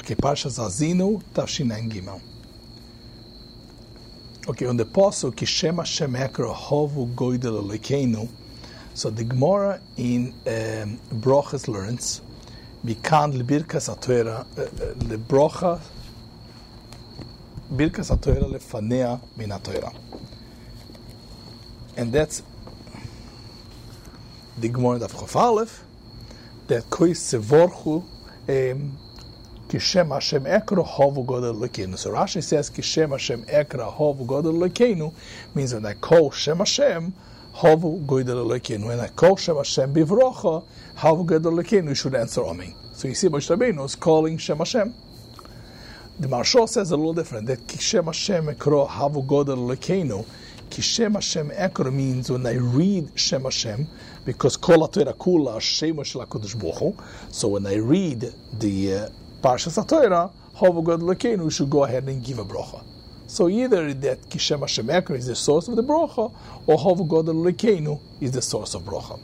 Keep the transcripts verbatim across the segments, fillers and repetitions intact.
Okay, Parshas Azinu, Tafshin Gimel. Okay, on the pasuk Kishem Hashem Ekra Hovu Goydel Elokeinu. So the Gemara in um, Brochas learns, Mikan lebirkas haTorah lebrocha birkas haTorah lefanea min haTorah, and that's the Gemara of Chof Aleph that kois sevorchu Kishem Hashem Ekra Hovu Goydel Elokeinu. So Rashi says Kishem Hashem Ekra Hovu Goydel Elokeinu means when I call Shem Hashem Havu Goydel Elokeinu, and I call Shem Hashem Bivrocha, Havu Goydel Elokeinu, you should answer Amen. So you see, Moshe Rabbeinu is calling Shem Hashem. The Maharsha says a little different, that Kishem Hashem Ekro Havu Goydel Elokeinu. Kishem Hashem Ekro means when I read Shem Hashem, because Kol HaTorah Kula Shemo Shel HaKadosh Baruch Hu. So when I read the uh, Parshas HaTorah, Havu Goydel Elokeinu, you should go ahead and give a bracha. So either that Kishem Hashem Ekra is the source of the bracha, or Havu Goydel Elokeinu is the source of bracha.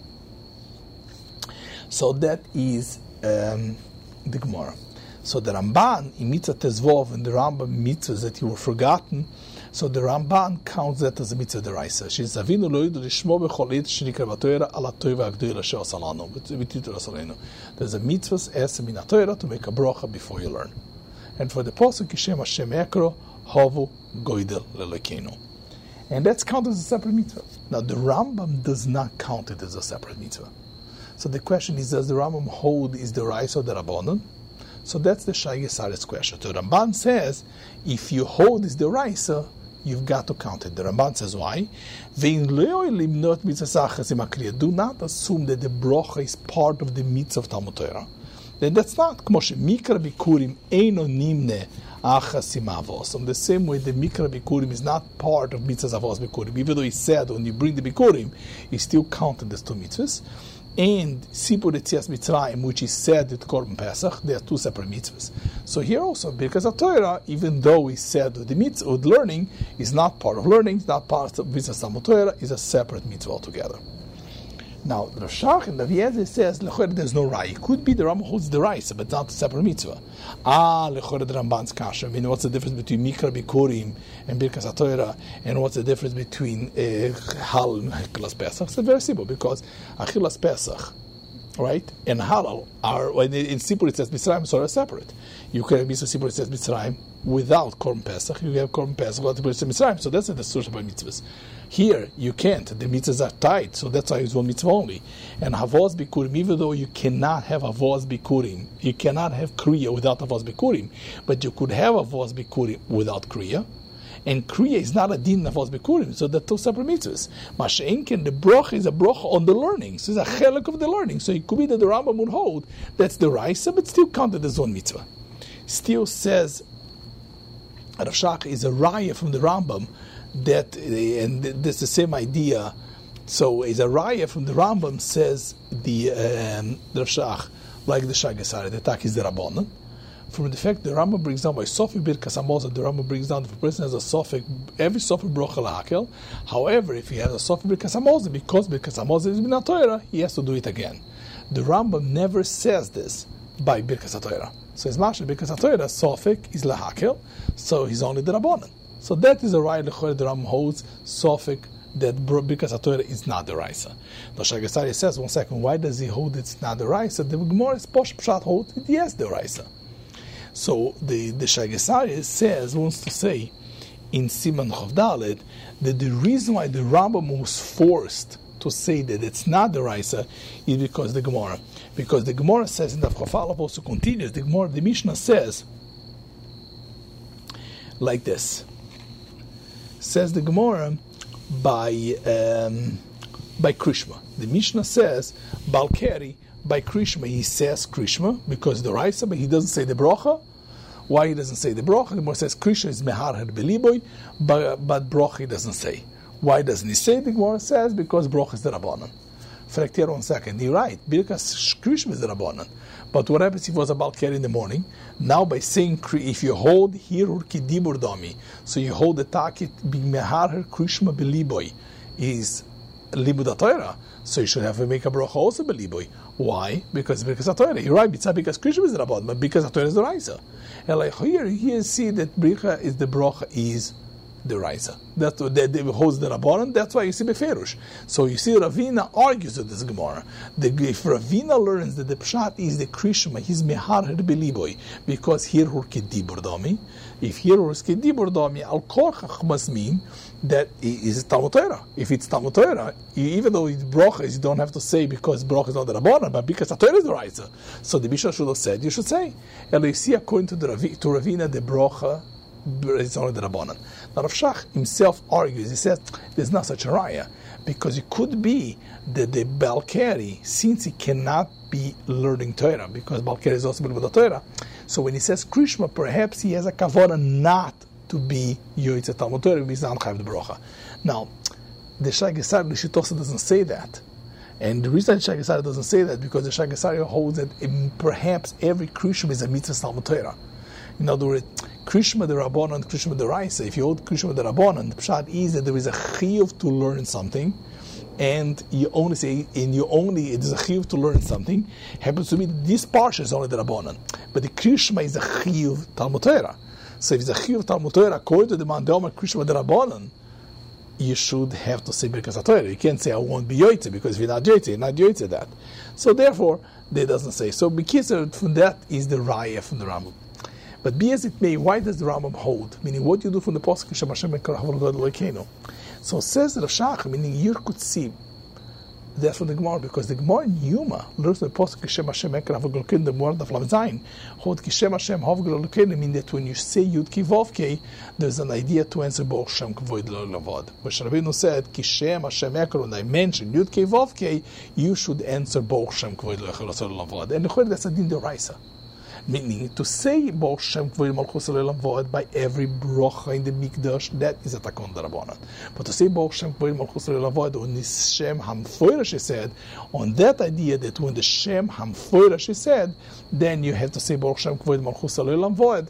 So that is um, the Gemara. So the Ramban in Mitzvah Tezvov and the Rambam mitzvahs that you were forgotten. So the Ramban counts that as a mitzvah deraisa. She's Avinu lo yidu lishmo b'chol eit shenikra b'Torah ala tova ha'gdoila she'asa lanu v'titur asalenu. There's a mitzvah es min haTorah to make a bracha before you learn. And for the pasuk Kishem Hashem Ekra Havu Goydel Elokeinu, and that's counted as a separate mitzvah. Now the Rambam does not count it as a separate mitzvah. So the question is, does the Rambam hold is the Raisa or the Rabbanon? So that's the Shai Gesaret's question. The Ramban says, if you hold is the Raisa, you've got to count it. The Ramban says, why? Do not assume that the bracha is part of the mitzvah of Talmud Torah. Then that's not. Mikra Bikurim eino nimne achas imavos. In the same way, the Mikra Bikurim is not part of mitzvahs avos Bikurim. Even though he said when you bring the Bikurim, he still counted as two mitzvahs. And Sipur Yetzias Mitzrayim, which is said at Korban Pesach, they are two separate mitzvahs. So here also, because of Torah, even though we said the mitzvah of learning is not part of learning, it's not part of mitzvah Talmud Torah, is a separate mitzvah altogether. Now, Rav Shach and Rav Yezer says, Lechor, there's no Rai. It could be the Rambam holds the Rai, but not a separate mitzvah. Ah, Lechor, the Ramban's Kasha. I mean, what's the difference between Mikra Bikurim and Birkas HaTorah, and what's the difference between Hal and Achilas Pesach? It's very simple, because Achilas Pesach, right, and Halal are, when in Sipur it says Mitzrayim, so are separate. You can have Sipur it says Mitzrayim without Korban Pesach. You have Korban Pesach without Mitzrayim, so that's the source of mitzvahs. Here, you can't. The mitzvahs are tight, so that's why it's one mitzvah only. And Havos Bikurim, even though you cannot have Havos Bikurim, you cannot have Kriya without Havos Bikurim, but you could have Havos Bikurim without Kriya, and Kriya is not a din of Havos Bikurim, so they're two separate mitzvahs. Masha'enken, the broch is a broch on the learning, so it's a chelik of the learning, so it could be that the Rambam would hold that's the Raisa, but still counted as one mitzvah. Still says, Rav Shach is a raya from the Rambam, that, and this is the same idea. So, is a raya from the Rambam says the um, Rav Shach, like the Shai Gesaret, the Tak is the Rabbanon. From the fact the Rambam brings down by Sofi Birkas Hamazon, the Rambam brings down if a person has a Sofi, every Sofi brocha lahakel. However, if he has a Sofi Birkas Hamazon, because Birkas Hamazon is Minat Torah, he has to do it again. The Rambam never says this by Birkas HaTorah. So his Mashal Birkas HaTorah, Sofik is lahakel, so he's only the Rabbanon. So that is a right lechor the Rambam holds Sofik that Birkas HaTorah is not the Raisa. The Shai Gesaret says, one second, why does he hold it's not the Raisa? The Gemara is Posh Pshat holds it, yes, the Raisa. So the, the Shai Gesaret says, wants to say, in Siman Chof Dalet, that the reason why the Rambam was forced to say that it's not the Raisa is because the Gemara. Because the Gemara says, in the Chof Aleph also continues, the Gemara, the Mishnah says, like this. Says the Gemara by um, by Krishma. The Mishnah says Balkeri by Krishma. He says Krishma because the Raisa, but he doesn't say the bracha. Why he doesn't say the bracha? The Gemara says Krishma is mehar her beliboy, but but bracha he doesn't say. Why doesn't he say? The Gemara says because bracha is the Rabbanon. Fact here one second. You're right. Birkas Krishma is the Rabbanon. But what happens if it was a Balkeri in the morning? Now by saying, if you hold Hirur ki dibur dami, so you hold the takit being mehar her Krishma beliboy is libud Torah. So you should have to make a bracha also beliboy. Why? Because because Torah. You're right. It's not because Krishma is the Rabban, but because Torah is the Raisa. And like here, here see that bracha is the bracha is the Raisa. That's what that holds the Rabbanon. That's why you see Beferush. So you see Ravina argues with this Gemara. The, if Ravina learns that the Pshat is the Krishma, he's mehar beliboy because here hur kedibur dami. If here hur kedibur dami, al korchach must mean that it is Talmud Torah. If it's Talmud Torah, even though it's brachas, you don't have to say because bracha is not the Rabbanon, but because the Torah is the Raisa. So the Mishnah should have said, you should say. And you see according to the Ravi, to Ravina, the bracha it's only the Rabbanan. Now Rav Shach himself argues, he says, there's not such a raya, because it could be that the Balkari, since he cannot be learning Torah, because Balkari is also with the Torah, so when he says Krishma, perhaps he has a kavana not to be Yoitze Talmud Torah, he's not Chayav the Brocha. Now, the Shai Gesari Lishitosa doesn't say that. And the reason the Shai Gesari doesn't say that, because the Shai Gesari holds that perhaps every Krishma is a mitzvah Talmud Torah. In other words, Krishma the Rabbanon and Krishma the Raisa. If you hold Krishma the Rabbanon, the pshat is that there is a chiyuv to learn something, and you only say, and you only it is a chiyuv to learn something. Happens to be that this parsha is only the Rabbanon, but the Krishma is a chiyuv Talmud Torah. So if it's a chiyuv Talmud Torah, according to the Mandelma Krishma the Rabbanon, you should have to say Birkas HaTorah. You can't say I won't be yoytze, because if you're not yoytze, you're not yoytze that. So therefore, they doesn't say. So because from that is the raya from the Rambam. But be as it may, why does the Rambam hold? Meaning, what do you do from the Pasuk Kishem Hashem Ekar Havol God Elokeinu? So it says Rav Shach, meaning you could see that's from the Gemara, because the Gemara in Yuma learns the Pasuk Kishem Hashem Ekar Havol God Elokeinu, the word of Lav Zayin. Hold Kishem Hashem Havol God Elokeinu, mean that when you say Yud Ki Vav Kei, there's an idea to answer Baruch Shem Kvoid Lavad. Which Rabbeinu said Kishem Hashem Ekar, when I mentioned Yud Ki Vav Kei, you should answer Baruch Shem Kvoid Lavad. And that's a din deraisa. Meaning, to say Baruch Shem Kvoid Malchus Le'olam Va'ed by every brocha in the Mikdash, that is a takon darabanan. But to say Baruch Shem Kvoid Malchus Le'olam Va'ed on this Shem Hamfoira, she said, on that idea that when the Shem Hamfoira, she said, then you have to say Baruch Shem Kvoid Malchus Le'olam Va'ed,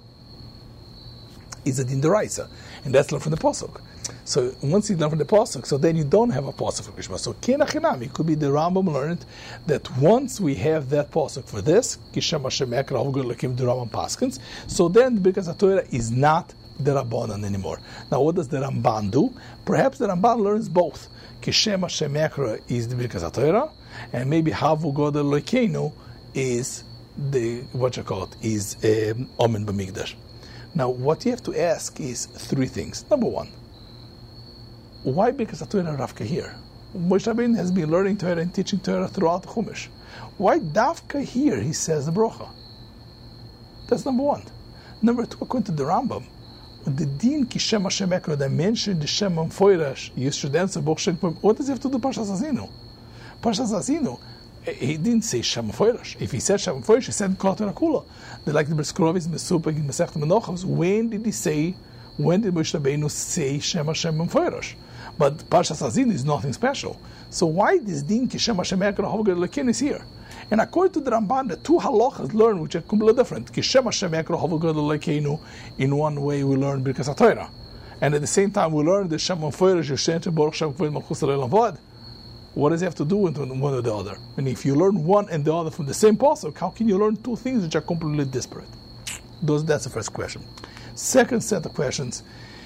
is a din deraisa, and that's learned from the pasuk. So once you learn from the pasuk, so then you don't have a pasuk for Krishma. So kenachinam, it could be the Rambam learned that once we have that pasuk for this, Kishem Hashem Ekar Havol God Elokeinu, the Rambam paskins, so then because the Torah is not the Rabbanan anymore. Now what does the Ramban do? Perhaps the Ramban learns both. Kishem Hashem Ekar is the Birkas HaTorah, and maybe Havol God Elokeinu is the, what you call it, is um, Omen B'Mikdash. Now what you have to ask is three things. Number one, why Birkas HaTorah Ravka here? Moshe Rabbeinu has been learning Torah and teaching Torah throughout the Chumash. Why Davka here he says the bracha? That's number one. Number two, according to the Rambam, the din Kishem Hashem Ekar, that mentioned the Shem Amfoirash, you should answer Baruch Shem. What does he have to do Parshas Azinu? Parshas Azinu, he didn't say Shem Amfoirash. If he said Shem Amfoirash, he said Kol Torah Kula. They like the Briskrovis, Mesupag, and Masechet Menachos. When did he say? When did Moshe Rabbeinu say Shem Hashem Amfoirash? But Parshas Azinu is nothing special. So why this din Kishem Hashem Ekar Havol God Elokeinu is here? And according to the Ramban, the two halachas learn which are completely different. Kishem Hashem Ekar Havol God Elokeinu, in one way we learn Birkas HaTorah, and at the same time we learn the Shem Amfoirash, Yoshen Baruch Shem Kvoid Malchus Le'olam Va'ed. What does it have to do with one or the other? And if you learn one and the other from the same pasuk, how can you learn two things which are completely disparate? Those, that's the first question. Second set of questions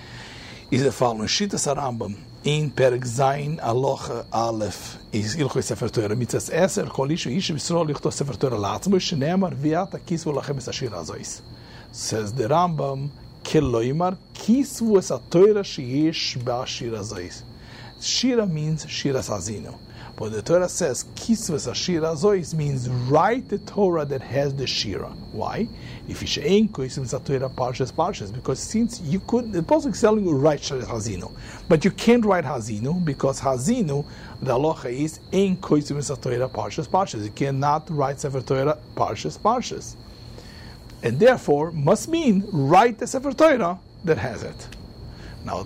is the following. Shitas Rambam in Perek Zayin Alocha Aleph is Ilchoi Sefer Torah Mitzvahs Eser Kol Ishu Ish Yisrael Lichtos Sefer Torah La'atzmo Shene'emar V'yata Kisvu Lachem Es Ashir Azois. Says the Rambam Keloimar Kisvu Es HaTorah Sheyesh Ba'ashir Azois. Shira means Shiras Azinu. But the Torah says Kisvus Ashira Zois means write the Torah that has the Shira. Why? If you ain't Kisvus Torah Parshas Parshas, because since you could, the Pasuk is telling you write Shiras Hazinu, but you can't write Hazinu because Hazinu, the halacha is ain't Kisvus Torah Parshas Parshas. You cannot write Sefer Torah Parshas Parshas, and therefore must mean write the Sefer Torah that has it. Now,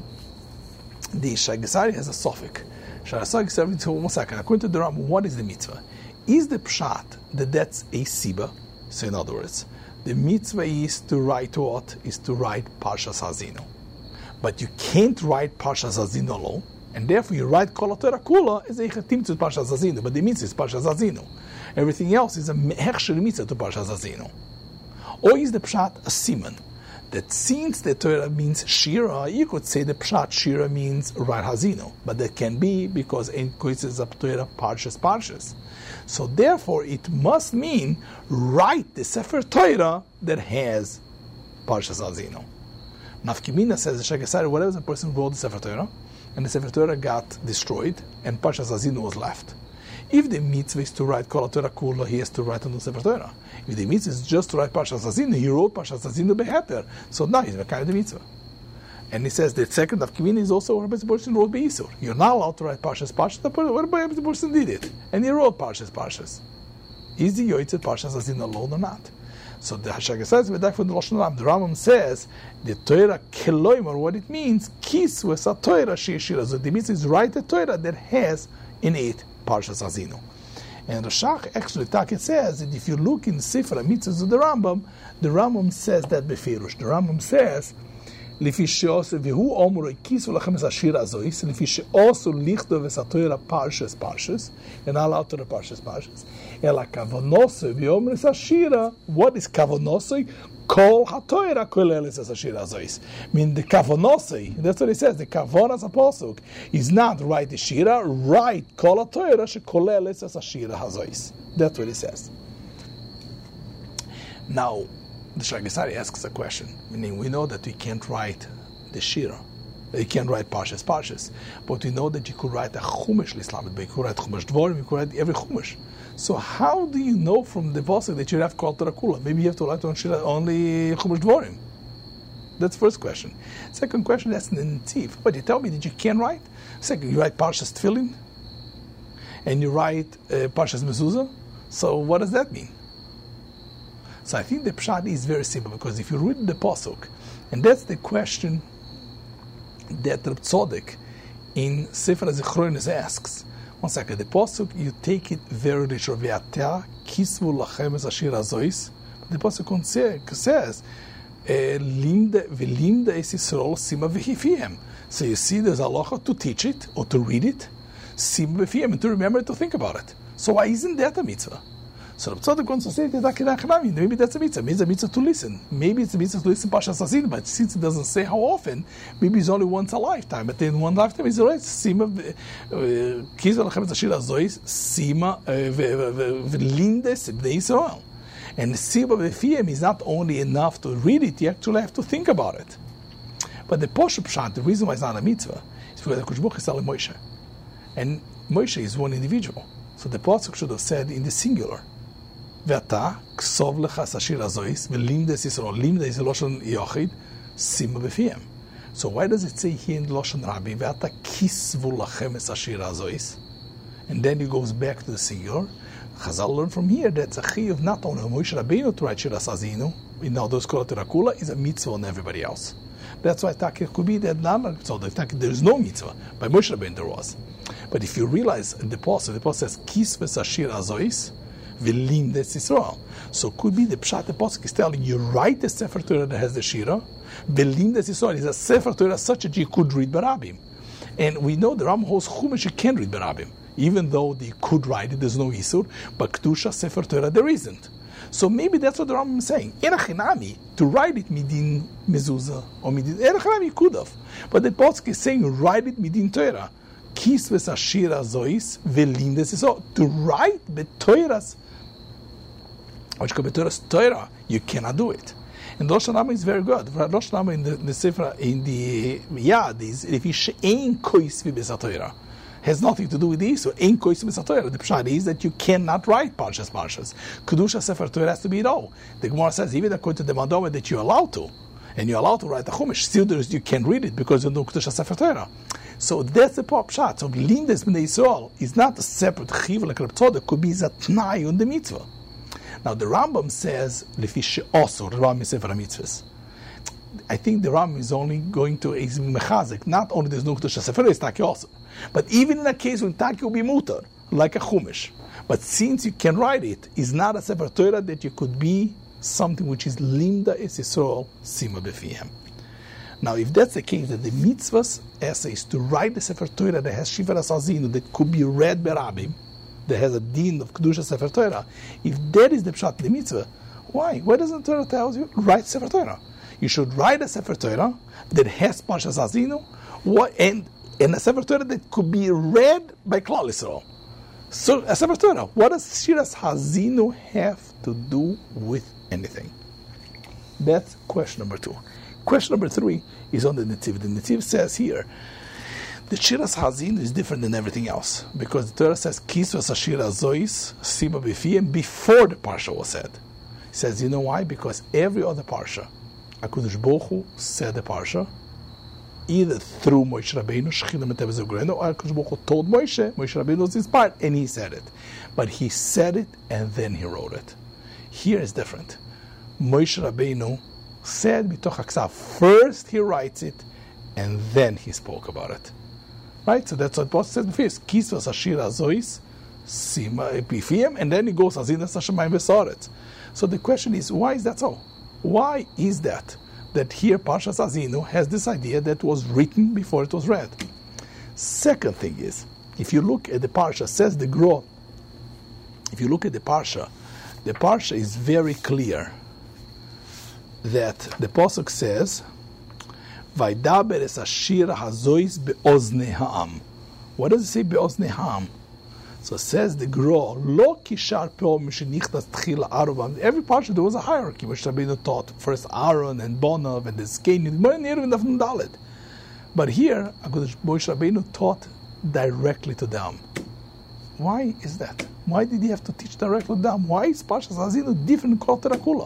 the Shai Gesari has a suffix. Shai Gesari, one second. According to the Rambam, what is the mitzvah? Is the pshat that that's a siba? So in other words, the mitzvah is to write what? Is to write Parshas Hazinu. But you can't write Parshas Hazinu alone. And therefore you write Kol HaTorah Kula as a Timtzut Parshas Azinu, but the mitzvah is Parshas Azinu. Everything else is a Hechsher mitzvah to Parshas Azinu. Or is the Pshat a siman? That since the Torah means Shira, you could say the Pshat Shira means Write Hazinu. But that can be because in Koitzes of Torah Parshas Parshas. So therefore it must mean write the Sefer Torah that has Parshas Azinu. Nafkimina says the Shegesari, whatever the person wrote the Sefer Torah, and the Sefer Torah got destroyed, and Parshas Azinu was left. If the mitzvah is to write Kol HaTorah Kula, he has to write on the Sefer Torah. If the mitzvah is just to write Parshas Azinu, he wrote Parshas Azinu beheter. So now he's kind of the mitzvah. And he says the second of Kivin is also what the person wrote Beisur. You're not allowed to write Parshas Parshas. What about the person did it? And he wrote Parshas Parshas. Is the Yotzet Parshas Azinu alone or not? So the Hashaga says, from the Lashon Ram, the Rambam says, the Torah Keloim, or what it means, Kis was a Torah Shira. So the mitzvah is write the Torah that has in it Parshas Azinu. And Rashach actually Taki says that if you look in the Sefer HaMitzvahs of the Rambam, the Rambam says that befirush. The Rambam says, לפי שעושה, והוא אומר, כיסו לכם את השיר הזויס, לפי שעושו לכתוב את התורה פרשס פרשס, and not allowed to the פרשס פרשס, אלא כוונוסו, ואומר את השירה, what is כוונוסו? כל התורה כולל את השיר הזויס. mean the כוונוסו, that's what he says, the כוונס הפוסוק, is not write the שירה, write כל התורה שכולל את השיר הזויס. That's what he says. Now, the Shagasari asks a question, meaning we know that we can't write the Shira, you can't write Parshas Parshas, but we know that you could write a Chumash L'Islam, you could write Chumash Dvorim, you could write every Chumash. So how do you know from the Pasuk that you have Kol HaTorah Kula? Maybe you have to write on Shira only Chumash Dvorim. That's the first question. Second question, that's the Netziv. But you tell me that you can't write? Second, you write Parshas Tefillin, and you write uh, Parshas Mezuzah. So what does that mean? So I think the pshat is very simple, because if you read the pasuk, and that's the question that Reb Tzodek in Sefer HaZichronos asks. One second, the pasuk, you take it very literal. Ve'atah kisvu lachem es ashir hazois. The pasuk says, "Limda ve'limda es Yisrael sima v'hifihem." So you see, there's a halacha to teach it or to read it, sima v'hifihem, and to remember it, to think about it. So why isn't that a mitzvah? So Reb Tzodek wants to say that maybe that's a mitzvah. Maybe it's a mitzvah to listen. Maybe it's a mitzvah to listen Parshas Azinu, but since it doesn't say how often, maybe it's only once a lifetime. But in one lifetime, it's alright. Sima kizva lachem zashir azois sima v'lindes b'nei Yisrael. And sima v'fiyem is not only enough to read it; you actually have to think about it. But the Poshup Pshat, the reason why it's not a mitzvah, is because the Kodesh Baruch Hu is telling Moshe, and Moshe is one individual. So the pasuk should have said in the singular. ואתה, כסוב לך השיר הזויס, ולימדס ישראל, לימדס לושן יחיד, שימה בפיהם. So why does it say here in Loshan Rabbi, ואתה כסבו לכם את השיר הזויס? And then it goes back to the singular. Chazal learned from here that Zachi of not only Moshe Rabbeinu to write Shiras Azinu, in all those Kol HaTorah Kula, is a mitzvah on everybody else. That's why it could be that not, so there is no mitzvah. By Moshe Rabbeinu there was. But if you realize in the Pasuk, the Pasuk says, Kisves Ashir Azois, V'limdes Yisrael. So could be the Pshat the Pasuk is telling you, write the Sefer Torah that has the Shira, V'limdes Yisrael is a Sefer Torah such that you could read Barabim. And we know the Ram holds Chumash you can read Barabim. Even though they could write it, there's no Isur, but Kedusha Sefer Torah there isn't. So maybe that's what the Rambam is saying. Erachinami, to write it midin mezuzah, or midin, Erachinami could have. But the Pasuk is saying, write it midin Torah. Kisves Ashir Azois, V'limdes Yisrael. To write B'Torah's which could be Torah's Torah, you cannot do it. And Rosh Hashanah is very good. Rosh Hashanah in the, the Sefer, in the Yad, is if you ein kois v'bes Torah, has nothing to do with this. So ein kois v'bes Torah. The pshat is that you cannot write Parshas Parshas. Kedusha Sefer Torah has to be it all. The Gemara says even according to the Madoma that you're allowed to, and you're allowed to write the Chumash, still there is, you can't read it because you don't Kedusha Sefer Torah. So that's the pop shot. So Lindes Bnei Yisrael is not a separate chiv like Reb Tzodek, could be zatnai on the mitzvah. Now the Rambam says lefish also the Rambam Sefer HaMitzvahs. I think the Rambam is only going to is mechazik. Not only there's no Kedusha Sefer is taki also, but even in a case when taki will be mutar like a chumash. But since you can write it, is not a Sefer Torah that you could be something which is limda es Yisrael sima befihem. Now, if that's the case, that the mitzvah's essay is to write the Sefer Torah that has Shivaras Hazinu, that could be read by Rabbim, that has a din of Kedusha Sefer Torah, if that is the pshat the mitzvah, why? Why doesn't the Torah tell you, write Sefer Torah? You should write a Sefer Torah that has Parshas Hazinu, what, and, and a Sefer Torah that could be read by Klal Yisrael. So, a Sefer Torah, what does Shiras Hazinu have to do with anything? That's question number two. Question number three is on the Netziv. The Netziv says here, the Shiras Hazinu is different than everything else, because the Torah says, Kisvas Ashira Zois, Sima Bifiyim, before the Parsha was said. He says, you know why? Because every other Parsha, HaKadosh Baruch Hu said the Parsha, either through Moshe Rabbeinu, Shechina Metev Zogreno, or HaKadosh Baruch Hu told Moshe, Moshe Rabbeinu was inspired, and he said it. But he said it, and then he wrote it. Here is different. Moshe Rabbeinu said Bitoch HaKsav. First he writes it, and then he spoke about it. Right? So that's what Paul says before. Kisvas Ashir Azois, Sima Epifiem, and then he goes, Azinas Hashemayim Besoret. So the question is, why is that so? Why is that? That here Parshas Hazinu has this idea that was written before it was read. Second thing is, if you look at the Parsha, says the Gro, if you look at the Parsha, the Parsha is very clear that the Pasuk says, Vaidaber es ashir hazois be'ozne ha'am. What does it say be'ozne ha'am? So it says the Gro, lo kishar po mishenichtas tchila Aaron. Every Parsha there was a hierarchy, which Rabbeinu taught. First Aaron and Bonav and the Zkein, more than even Nafnun Dalet. But here, Moshe Rabbeinu taught directly to them. Why is that? Why did he have to teach directly to them? Why is Parshas Hazinu different from Kol Torah Kula?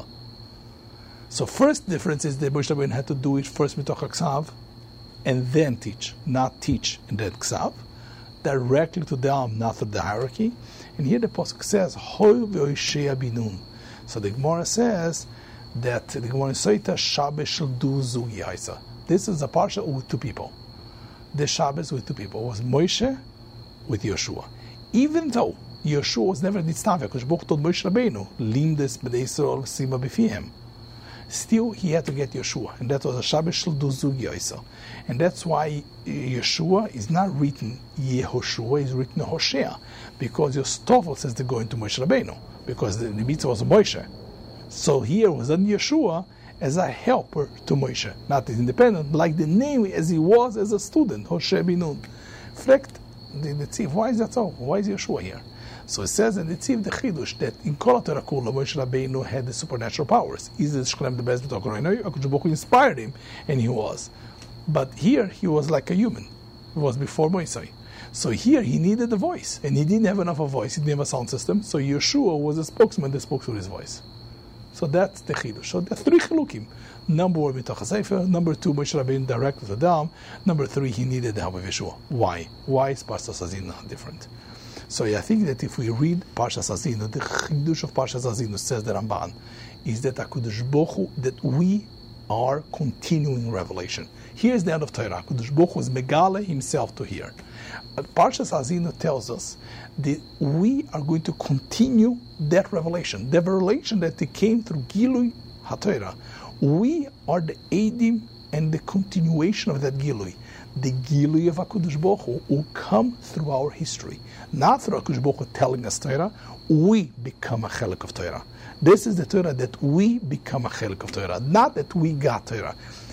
So first difference is that Moshe Rabbeinu had to do it first mitoch Ksav, and then teach, not teach and then Ksav, directly to them, not through the hierarchy. And here the Pasuk says, Hoi ve'oishea binun. So the Gemara says that the Gemara says, Shabbos shall do zugi haisa. This is a parsha with two people. The Shabbos with two people was Moshe with Yeshua. Even though Yeshua was never nitztav, because Baruch told Moshe Rabbeinu, Lindes b'nei Yisrael sima b'fihem. Still, he had to get Yeshua, and that was a Shabbos shel du zug Yosef. And that's why Yeshua is not written Yehoshua, is written Hoshea, because Yostofel says they're going to Moshe Rabbeinu, because the, the mitzvah was Moshe. So here was done Yeshua as a helper to Moshe, not as independent, like the name as he was as a student, Hoshea Binun. Fact, the Netziv, why is that so? Why is Yeshua here? So it says in the Netziv the Chidush that in Kol Torah Kula Moshe Rabbeinu had the supernatural powers. Is the Shklem the best b'tok Reinu? HaKadosh Baruch Hu inspired him, and he was. But here he was like a human. He was before Moshe. So here he needed a voice, and he didn't have enough of a voice. He didn't have a sound system. So Yeshua was a spokesman that spoke through his voice. So that's the Chidush. So there are three Chilukim. Number one, B'toch HaSefer. Number two, Moshe Rabbeinu directed to them. Number three, he needed the help of Yeshua. Why? Why is Parshas Hazinu different? So I think that if we read Parshas Hazinu, the Chidush of Parshas Hazinu, says the Ramban, is that HaKadosh Baruch Hu, that we are continuing revelation. Here's the end of Torah. HaKadosh Baruch Hu is Megale himself to here. But Parshas Hazinu tells us that we are going to continue that revelation. The revelation that came through Gilui HaTorah. We are the Eidim and the continuation of that Gilui. The Gilui of HaKadosh Baruch Hu will come through our history. Not through HaKadosh Baruch Hu telling us Torah, we become a chelik of Torah. This is the Torah that we become a chelik of Torah, not that we got Torah.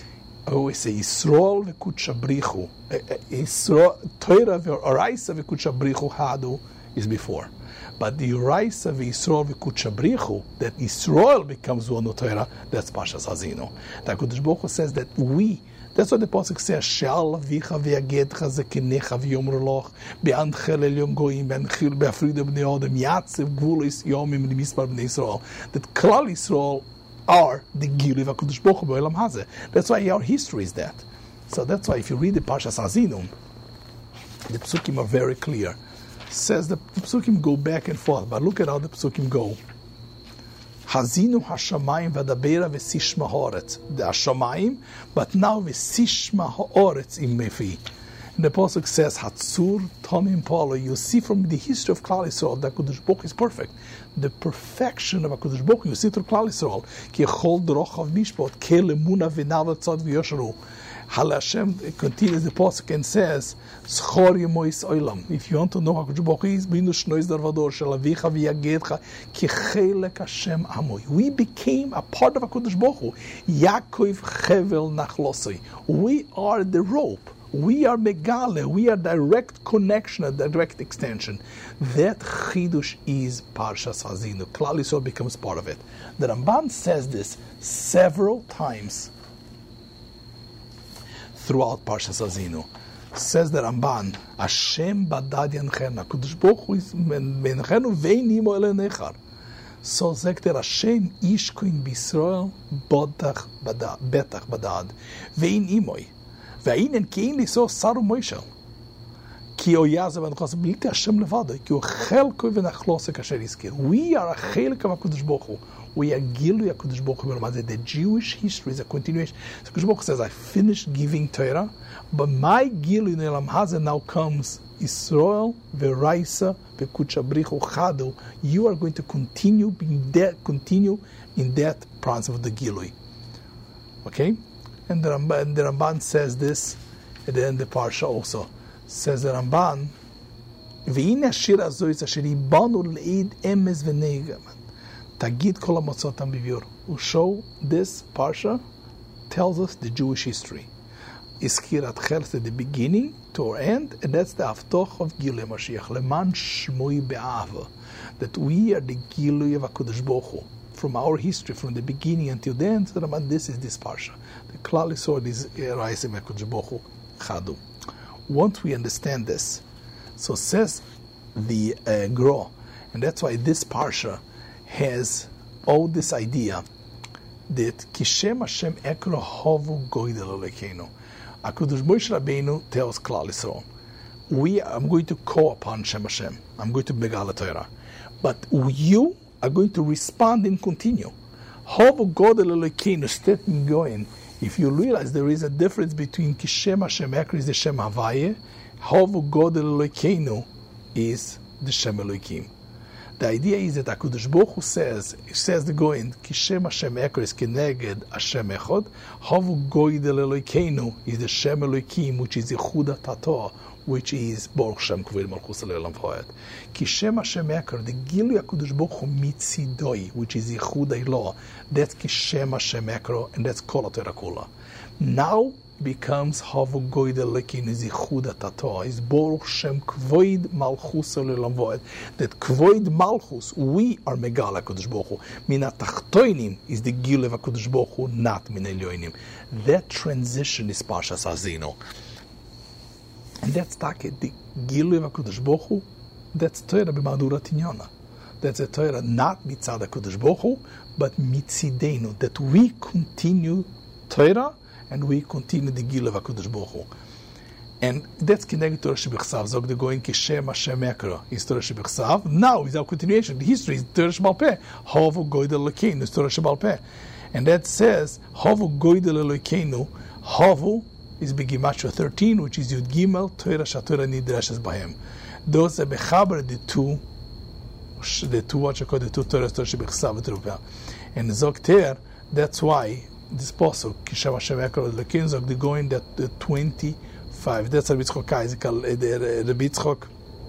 I always say, Yisrael v'kut shabrichu. Yisrael, Torah v'oraisa v'kut shabrichu hadu is before. But the Yoraisa v'Yisrael v'kut shabrichu, that Yisrael becomes one of Torah, that's Parshas Hazinu. The HaKadosh Baruch Hu says that we, that's what the Pasuk says, Shal vicha v'yagedcha zekenecha v'yomru loch, be'anchel el yom goyim, be'anchil be'afridu b'nei odem, yatzev gvulis yomim l'mispar b'nei Yisrael. That Klal Yisrael are the Gilui v'HaKadosh Baruch Hu b'olam hazeh. That's why our history is that. So that's why if you read the Parshas Hazinu, the Psukim are very clear. Says the Psukim go back and forth, but look at how the Psukim go. Hazinu hashamayim v'adabera v'sishma ha'oretz. The hashamayim, but now v'sishma ha'oretz im mefi. And the Pasuk says, Hatzur Tomim Polo. You see from the history of Klal Yisrael that HaKadosh Baruch Hu is perfect. The perfection of HaKadosh Baruch Hu, you see through Klal Yisrael. Ki echol drochav mishpot, ke lemuna v'nav tzad v'yosharu. Hal Hashem continues the pasuk and says, "Schor yemois olam." If you want to know how Hakadosh Baruch Hu is, binu shnois darvador shel avicha v'yagedcha ki chelek Hashem amoy. We became a part of Hakadosh Baruch Hu. Yaakov chevel nachlosoi. We are the rope. We are megale. We are direct connection, a direct extension. That chidush is Parshas Hazinu. Klal Yisrael becomes part of it. The Ramban says this several times throughout Parshas Hazinu. Says the Ramban, Hashem badad yanchena. Hakadosh Baruch Hu is menchenu ve'inimo ele nechar. So sagt er, Hashem ishkoin b'Yisrael bodach badad, betach badad, ve'in imoi. והאינן כי אין ליסו שר ומוישל. כי הוא יעזב ונכנס בלתי השם לבדו, כי הוא חלקו ונחלוסה כאשר הזכיר. We are a חלק מהקדוש ברוך הוא. We are גילוי הקדוש ברוך הוא ברמה זה. The Jewish history is a continuation. So הקדוש ברוך הוא says, I finished giving Torah, but my גילוי נעלם הזה now comes Israel וראיסה וקודשא בריחו חדו. You are going to continue being that, continue in that process of the גילוי. Okay? And the, Ramban, and the Ramban says this at the end of the Parsha also. Says the Ramban, V'ine ashir azoyz asher ibanu le'id emes v'neiga. Tagid kol ha'motzotam b'vyur. Who show this Parsha tells us the Jewish history. Iskirat Chels at the beginning to our end, and that's the Haftoch of Gilui Mashiach. Leman shmui be'ava. That we are the Gilui of HaKadosh Baruch Hu. From our history, from the beginning until the end, so this is this Parsha. The Klal Yisrael is Raisim HaKadosh Baruch Hu Chadu. Once we understand this, so says the uh, Gro, and that's why this Parsha has all this idea that Kishem Hashem Ekro Hovu Goydel Olekeinu. HaKadosh Moshe Rabbeinu tells Klal Yisrael, we, I'm going to call upon Shem Hashem. I'm going to Megala Torah. But you are going to respond and continue. Hovu Godel Elokeinu, step me going. If you realize there is a difference between Kishem Hashem Ekro is the Shem Havaye, Hovu Godel Elokeinu is the Shem Elokim. The idea is that HaKadosh Baruch Hu says, it says the going, Kishem Hashem Ekro is Keneged Hashem Echod, Hovu Godel Elokeinu is the Shem Elokim, which is Yehuda Tato, which is Baruch Shem Kvir Malchus Le'olam V'oed. Kishem Hashem Ekro, the Gilui HaKadosh Baruch Hu Mitzidoi, which is Yehuda Ilo, that's Kishem Hashem Ekro, and that's Kol HaTorah Kula. Now becomes Havu Goydel Lekin is Yehuda Tato, is Baruch Shem Kvoid Malchus Le'olam V'oed. That Kvoid Malchus, we are Megal HaKadosh Baruch Hu. Mina Tachtoinim is the Gilui of HaKadosh Baruch Hu, not Min Elyoinim. That transition is Parshas Hazinu. And that's Take, the Gilui of HaKadosh Baruch Hu, that's Torah b'Madura Tinyona. That's a Torah not Mitzad HaKadosh Baruch Hu, but Mitzidenu, that we continue Torah and we continue the Gilui of HaKadosh Baruch Hu. And that's Keneged Torah Shebechsav, Zog the going Kishem Hashem Ekro is Torah Shebechsav. Now is our continuation. The history is Torah Shebal Peh. Hovu Goydel Elokeinu is Torah Shebal Peh. And that says, Hovu Goydel Elokeinu, Hovu is Begimatria thirteen, which is Yud Gimel, Torah Shatorah Nidreshes Bahem. Those are Bechaber, the two, the two, what you call the two Torahs, Torah Shebechsav, Torah. And Zog Ter, that's why this pasuk, Kishem Hashem Ekro Elokeinu, Zog the going that the twenty-five. That's Rabbi Yitzchok Isaac, the Rabbi Yitzchok.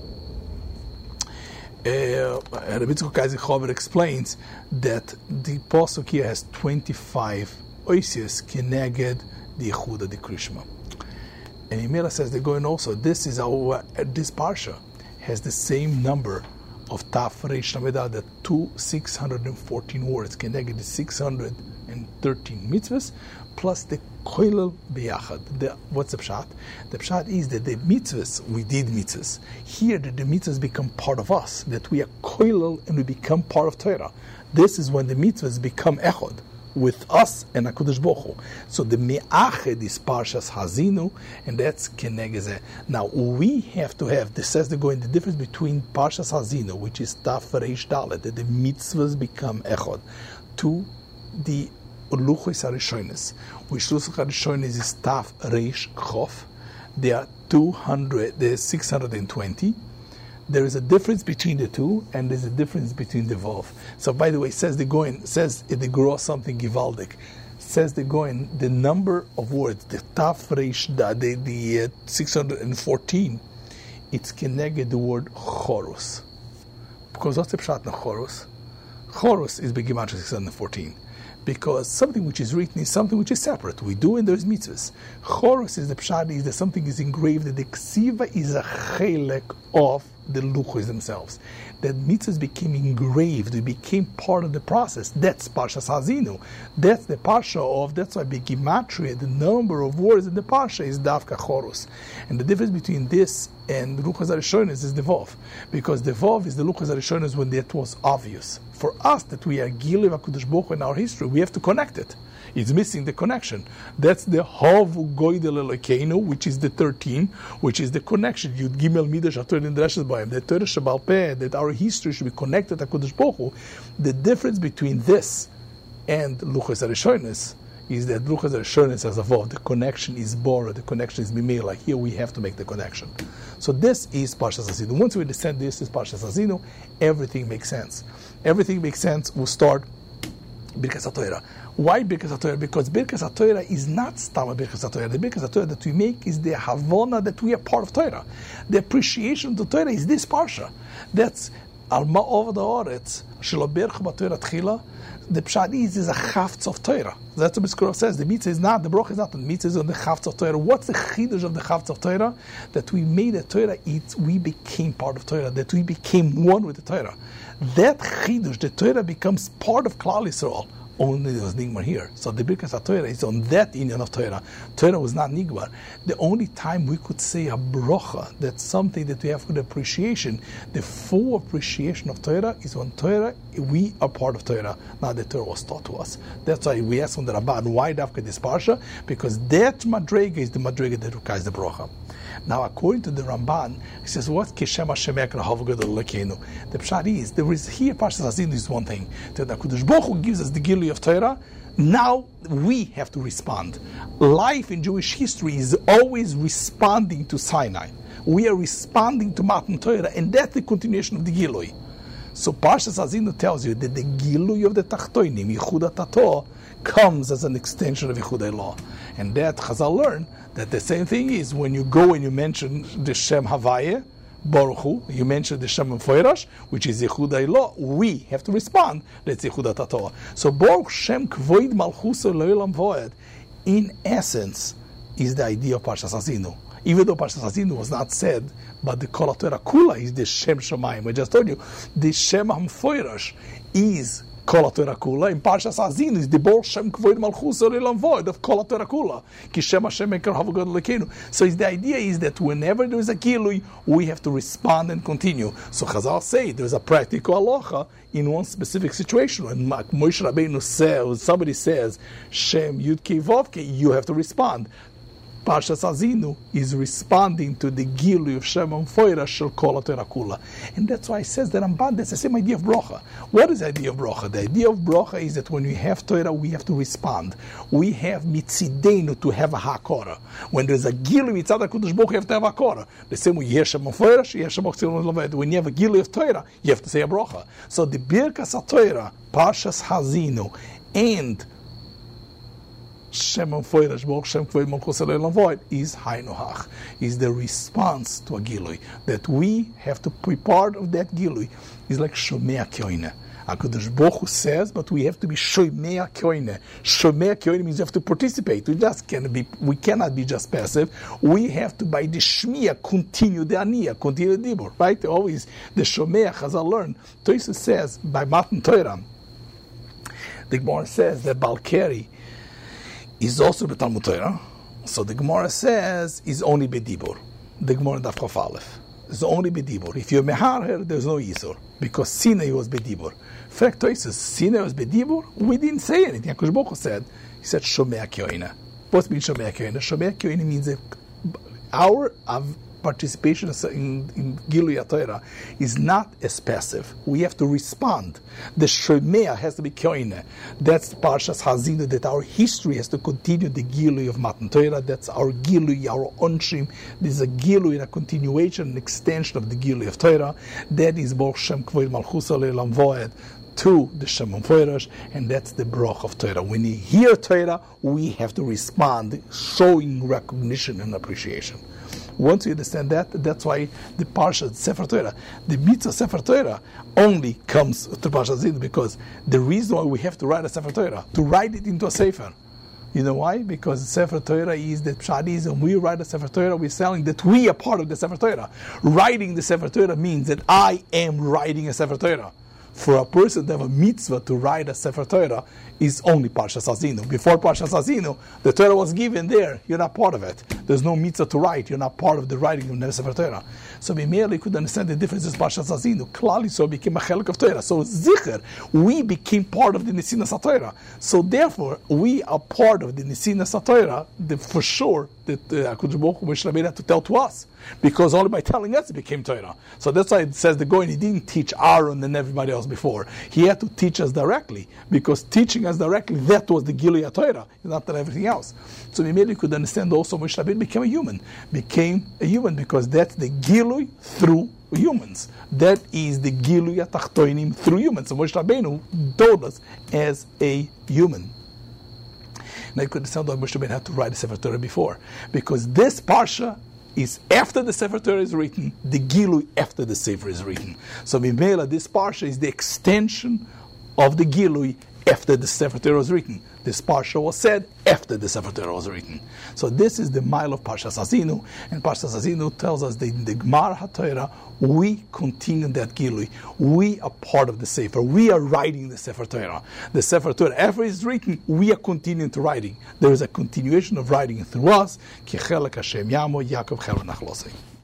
Uh, Rabbi Yitzchok Isaac Chover explains that the pasuk here has twenty-five oisius keneged the Yehuda, the Krishma. And Himela says they're going also, this is our, uh, this parsha has the same number of Taf Reish Lamed, the two six hundred fourteen words, keneged the six hundred thirteen mitzvahs, plus the koilel beyachad. The, what's the pshat? The pshat is that the mitzvahs, we did mitzvahs. Here, that the mitzvahs become part of us, that we are koilel and we become part of Torah. This is when the mitzvahs become echad with us and HaKadosh Baruch Hu. So the me'ached is Parshas Hazinu, and that's kenegezeh. Now, we have to have, this says the going, the difference between Parshas Hazinu, which is Taf Reish Dalet, that the mitzvahs become echad, to the Luchos HaRishonos, which Luchos HaRishonos is Taf Reish Chof. There are two hundred, there's six hundred twenty. There is a difference between the two, and there's a difference between the Vav. So, by the way, says the Goin, says the Gro something givaldik. says the Goin, the number of words, the Taf Reish Da, the, the uh, six hundred fourteen, it's keneged the word Chorus. Because what's the pshat na Chorus? Chorus is Begimatria six hundred fourteen. Because something which is written is something which is separate. We do and there's mitzvahs. Chorus is the pshat, is that something is engraved, that the ksiva is a chelek of the luchos themselves. That mitzvahs became engraved, they became part of the process. That's Parshas Hazinu. That's the parsha of, that's why Begimatria, the number of words in the parsha is Davka Chorus. And the difference between this and Luchos Arishonos is the Vov. Because the Vov is the Luchos Arishonos when that was obvious. For us, that we are Gilev HaKadosh Baruch Hu in our history, we have to connect it. It's missing the connection. That's the Havu Goydel Elokeinu, which is the thirteen, which is the connection. Yud Gimel Midash Ator Nidreshes B'Hem, the Torah Shabal Peh, that our history should be connected to HaKadosh Baruch Hu. The difference between this and Luchos Arishonos is that Luchos Arishonos as a Vov, the connection is borrowed, the connection is Mimela. Here we have to make the connection. So this is Parshas Hazinu. Once we understand this is Parshas Hazinu, everything makes sense. Everything makes sense. We'll start Birkas HaTorah. Why Birkas HaTorah? Because Birkas HaTorah is not Stama Birkas HaTorah. The Birkas HaTorah that we make is the Havana that we are part of Torah. The appreciation of the Torah is this Parsha. That's Alma Over the Oretz, Shelo Berch BaTorah Tchila. The Pshat is, is a Chaftz of Torah. That's what Biskurov says. The mitzvah is not, the broch is not, the mitzvah is on the Chaftz of Torah. What's the chidush of the Chaftz of Torah? That we made a Torah, it's, we became part of Torah, that we became one with the Torah. That chidush, the Torah becomes part of Klal Yisrael. Only there was Nigmar here. So the Birkas HaTorah is on that Indian of Torah. Torah was not Nigmar. The only time we could say a brocha, that's something that we have good appreciation, the full appreciation of Torah is on Torah, we are part of Torah. Now the Torah was taught to us. That's why we ask on the Ramban, why Dafka this Parsha? Because that Madrega is the Madrega that requires the brocha. Now, according to the Ramban, he says, what Kishem Hashem Ekra Havgadol Lekenu? The Pshat is, there is here, Parshas Hazinu is one thing, that the HaKadosh Baruch Hu gives us the Gilui of Torah. Now, we have to respond. Life in Jewish history is always responding to Sinai. We are responding to Matan Torah, and that's the continuation of the Gilui. So, Parshas Hazinu tells you that the Gilui of the Tachtoinim, Yichud HaTator, comes as an extension of Yichud HaLah. And that Chazal learn that the same thing is when you go and you mention the Shem Havaya, Baruch Hu, you mention the Shem Foirash, which is Yichud HaLah, we have to respond, that's Yichud HaTator. So Baruch Shem Kvoid Malchuso Le'olam Voed, in essence, is the idea of Parshas Hazinu. Even though Parshas Hazinu was not said, but the Kol HaTorah Kula is the Shem Shomayim. I just told you, the Shem HaMfoirash is Kol HaTorah Kula. In Parshas Hazinu is the Bor Shem Kvoid Malchus Olam Void of Kol HaTorah Kula. Ki Shem Hashem Ekar Havagod Lekenu. So the idea is that whenever there is a Gilui, we have to respond and continue. So Chazal say there is a practical halacha in one specific situation. When Moshe Rabbeinu says, somebody says Shem Yud Kei Vav Kei, you have to respond. Parshas Hazinu is responding to the Gilui of Shem Foira Shel Kol HaTorah Kula. And that's why it says that Ramban, that's the same idea of Brocha. What is the idea of Brocha? The idea of Brocha is that when we have Torah, we have to respond. We have Mitzidenu to have a Hakora. When there's a Gilui Mitzad HaKadosh Baruch Hu, you have to have a Hakora. The same way, Yeshem Foira, Yeshem Mochzir. When you have a Gilui of Torah, you have to say a Brocha. So the Birkas HaTorah, Parshas Hazinu, and Shem Foirash Baruch Shem Kvoid Malchus Olam Void is Hainohach, is the response to a Gilui. That we have to be part of that Gilui. It's like Shomea Kyoine. HaKadosh Baruch Hu says, but we have to be Shomea Kyoine. Shomea Kyoine means you have to participate. We just cannot be, we cannot be just passive. We have to, by the Shmiya, continue the Aniyah, continue the Dibur. Right? Always the Shomea, Chazal learn. Toysa says, by Matan Torah, the Gemara says that Balkari is also B'Talmud Torah. So the Gemara says is only B'Dibur. The Gemara Daf Chaf Aleph is only B'Dibur. If you're Meharher, there's no Yisur, because Sinai was B'Dibur. Fact is, Sinai was B'Dibur. We didn't say anything. HaKadosh Baruch Hu said, he said Shomea Kyoina. What's mean Shomea Kyoina? Shomea Kyoina means that our of participation in, in Gilui HaTorah is not as passive. We have to respond. The Shomea has to be Kyoine. That's Parshas Hazinu, that our history has to continue the Gilui of Matan Torah. That's our Gilui, our Onshim. This is a Gilui, a continuation, an extension of the Gilui of Torah. That is Baruch Shem Kvoid Malchus Olam Voed. to the Shemon Foirash, and that's the Broch of Torah. When you hear Torah, we have to respond, showing recognition and appreciation. Once you understand that, that's why the Parsha Sefer Torah, the mitzvah Sefer Torah, only comes to Parsha Zin, because the reason why we have to write a Sefer Torah, to write it into a Sefer. You know why? Because Sefer Torah is the Pshat is, and we write a Sefer Torah, we're selling that we are part of the Sefer Torah. Writing the Sefer Torah means that I am writing a Sefer Torah. For a person to have a mitzvah to write a Sefer Torah is only Parshas Azinu. Before Parshas Azinu, the Torah was given there. You're not part of it. There's no mitzvah to write. You're not part of the writing of the Sefer Torah. So we merely could understand the difference in Parshas Azinu. Klali so became a chelik of Torah. So Zicher, we became part of the Nesinas HaTorah. So therefore, we are part of the Nesinas HaTorah, the, for sure, that uh, HaKadosh Baruch Hu Moshe Rabbeinu had to tell to us. Because only by telling us it became Torah. So that's why it says the Goyen, he didn't teach Aaron and everybody else before. He had to teach us directly. Because teaching us directly, that was the Gilui HaTorah, not that everything else. So we immediately could understand also Moshe Rabbeinu became a human. Became a human because that's the Gilui through humans. That is the Gilui HaTachtoinim through humans. So Moshe Rabbeinu told us as a human. Now you could understand why Moshe Rabbeinu had to write the Sefer Torah before. Because this Parsha is after the Sefer Torah is written, the Gilui after the Sefer is written. So Mimela, this Parsha is the extension of the Gilui after the Sefer Torah was written. This Parsha was said after the Sefer Torah was written. So this is the mile of Parshas Azinu, and Parshas Azinu tells us that in the Gemara HaTorah, we continue that Gilui. We are part of the Sefer. We are writing the Sefer Torah. The Sefer Torah, after it's written, we are continuing to writing. There is a continuation of writing through us. Ki chelek Hashem Yamo, Yaakov Chel Nachlosei.